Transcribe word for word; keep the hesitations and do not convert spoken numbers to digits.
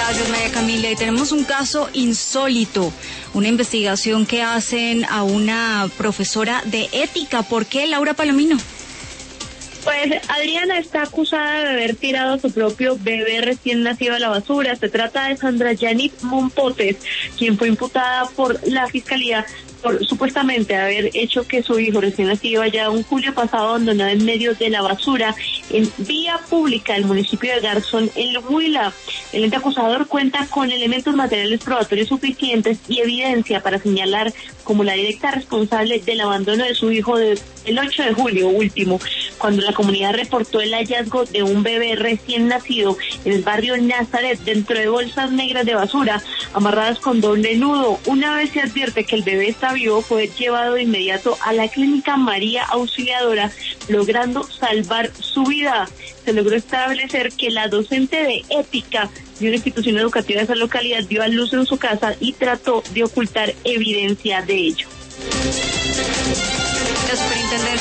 Gracias, María Camila. Y tenemos un caso insólito, una investigación que hacen a una profesora de ética. ¿Por qué, Laura Palomino? Pues Adriana está acusada de haber tirado a su propio bebé recién nacido a la basura. Se trata de Sandra Yanit Mompotes, quien fue imputada por la Fiscalía por supuestamente haber hecho que su hijo recién nacido haya un julio pasado abandonado en medio de la basura en vía pública del municipio de Garzón, en Huila. El ente acusador cuenta con elementos materiales probatorios suficientes y evidencia para señalar como la directa responsable del abandono de su hijo del ocho de julio último, cuando la comunidad reportó el hallazgo de un bebé recién nacido en el barrio Nazaret dentro de bolsas negras de basura amarradas con doble nudo. Una vez se advierte que el bebé está vivo, fue llevado de inmediato a la clínica María Auxiliadora, logrando salvar su vida. Se logró establecer que la docente de ética de una institución educativa de esa localidad dio a luz en su casa y trató de ocultar evidencia de ello. La Superintendencia